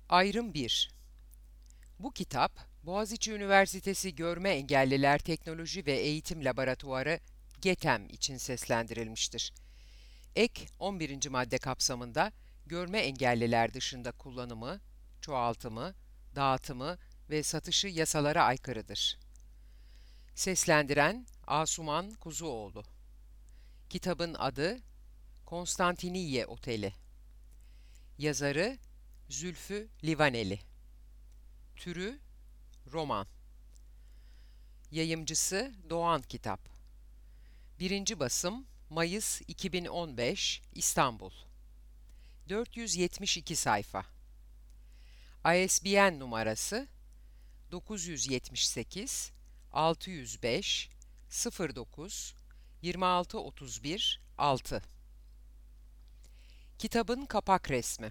Ayrım 1. Bu kitap, Boğaziçi Üniversitesi Görme Engelliler Teknoloji ve Eğitim Laboratuvarı GETEM için seslendirilmiştir. Ek 11. madde kapsamında görme engelliler dışında kullanımı, çoğaltımı, dağıtımı ve satışı yasalara aykırıdır. Seslendiren Asuman Kuzuoğlu. Kitabın adı Konstantiniye Oteli. Yazarı Zülfü Livaneli. Türü roman. Yayımcısı Doğan Kitap. Birinci basım Mayıs 2015 İstanbul. 472 sayfa. ISBN numarası 978 605 09 2631 6. Kitabın kapak resmi.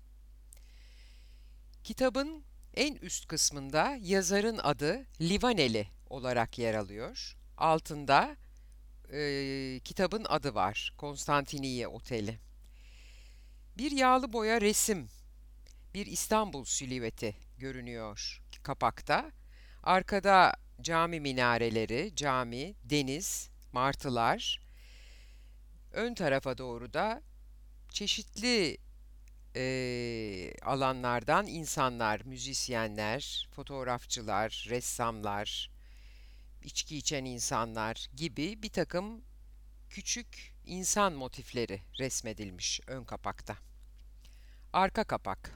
Kitabın en üst kısmında yazarın adı Livaneli olarak yer alıyor. Altında kitabın adı var, Konstantiniye Oteli. Bir yağlı boya resim, bir İstanbul silüeti görünüyor kapakta. Arkada cami minareleri, cami, deniz, martılar. Ön tarafa doğru da çeşitli alanlardan insanlar, müzisyenler, fotoğrafçılar, ressamlar, içki içen insanlar gibi bir takım küçük insan motifleri resmedilmiş ön kapakta. Arka kapak.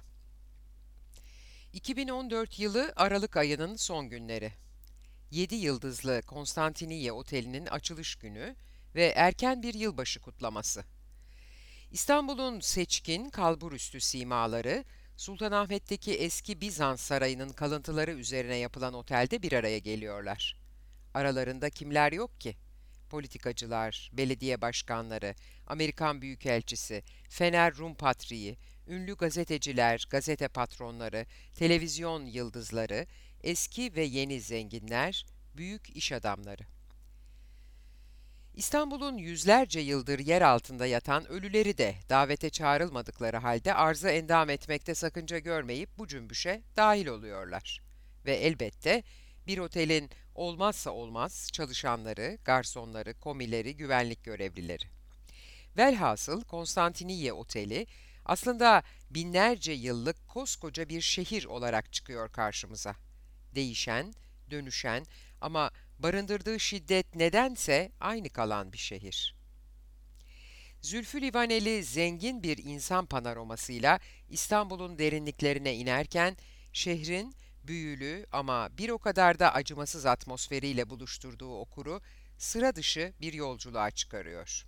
2014 yılı Aralık ayının son günleri. 7 yıldızlı Konstantiniye Oteli'nin açılış günü ve erken bir yılbaşı kutlaması. İstanbul'un seçkin, kalburüstü simaları, Sultanahmet'teki eski Bizans sarayının kalıntıları üzerine yapılan otelde bir araya geliyorlar. Aralarında kimler yok ki? Politikacılar, belediye başkanları, Amerikan Büyükelçisi, Fener Rum Patriği, ünlü gazeteciler, gazete patronları, televizyon yıldızları, eski ve yeni zenginler, büyük iş adamları. İstanbul'un yüzlerce yıldır yer altında yatan ölüleri de davete çağrılmadıkları halde arza endam etmekte sakınca görmeyip bu cümbüşe dahil oluyorlar. Ve elbette bir otelin olmazsa olmaz çalışanları, garsonları, komileri, güvenlik görevlileri. Velhasıl Konstantiniye Oteli aslında binlerce yıllık koskoca bir şehir olarak çıkıyor karşımıza. Değişen, dönüşen ama barındırdığı şiddet nedense aynı kalan bir şehir. Zülfü Livaneli zengin bir insan panoramasıyla İstanbul'un derinliklerine inerken şehrin büyülü ama bir o kadar da acımasız atmosferiyle buluşturduğu okuru sıra dışı bir yolculuğa çıkarıyor.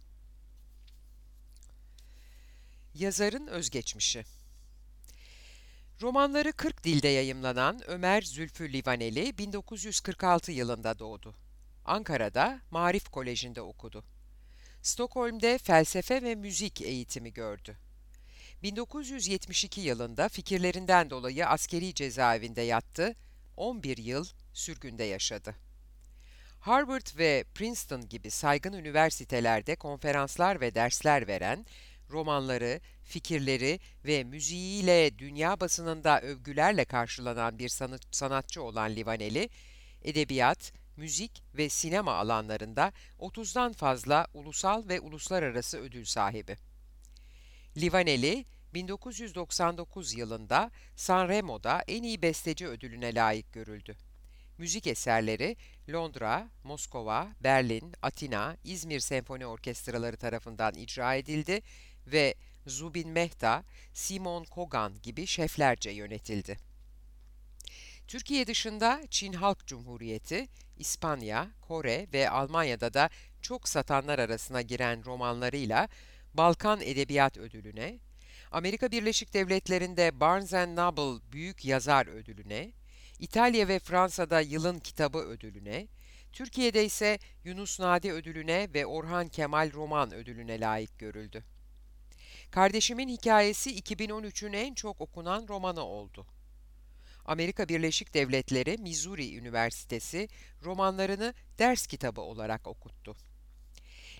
Yazarın özgeçmişi. Romanları 40 dilde yayımlanan Ömer Zülfü Livaneli 1946 yılında doğdu. Ankara'da Maarif Koleji'nde okudu. Stockholm'de felsefe ve müzik eğitimi gördü. 1972 yılında fikirlerinden dolayı askeri cezaevinde yattı, 11 yıl sürgünde yaşadı. Harvard ve Princeton gibi saygın üniversitelerde konferanslar ve dersler veren, romanları, fikirleri ve müziğiyle dünya basınında övgülerle karşılanan bir sanatçı olan Livaneli, edebiyat, müzik ve sinema alanlarında 30'dan fazla ulusal ve uluslararası ödül sahibi. Livaneli, 1999 yılında Sanremo'da en iyi besteci ödülüne layık görüldü. Müzik eserleri Londra, Moskova, Berlin, Atina, İzmir Senfoni Orkestraları tarafından icra edildi ve Zubin Mehta, Simon Kogan gibi şeflerce yönetildi. Türkiye dışında Çin Halk Cumhuriyeti, İspanya, Kore ve Almanya'da da çok satanlar arasına giren romanlarıyla Balkan Edebiyat Ödülü'ne, Amerika Birleşik Devletleri'nde Barnes Noble Büyük Yazar Ödülü'ne, İtalya ve Fransa'da Yılın Kitabı Ödülü'ne, Türkiye'de ise Yunus Nadi Ödülü'ne ve Orhan Kemal Roman Ödülü'ne layık görüldü. Kardeşimin Hikayesi 2013'ün en çok okunan romanı oldu. Amerika Birleşik Devletleri Missouri Üniversitesi romanlarını ders kitabı olarak okuttu.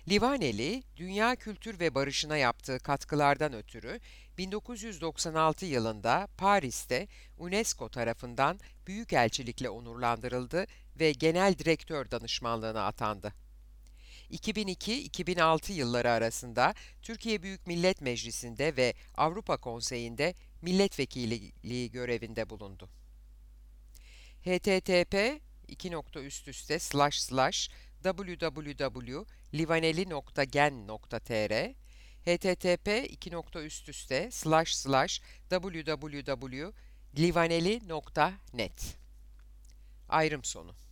Livaneli, dünya kültür ve barışına yaptığı katkılardan ötürü 1996 yılında Paris'te UNESCO tarafından büyükelçilikle onurlandırıldı ve genel direktör danışmanlığına atandı. 2002-2006 yılları arasında Türkiye Büyük Millet Meclisi'nde ve Avrupa Konseyi'nde milletvekilliği görevinde bulundu. http://www.livaneli.gen.tr http://www.livaneli.net Ayrım sonu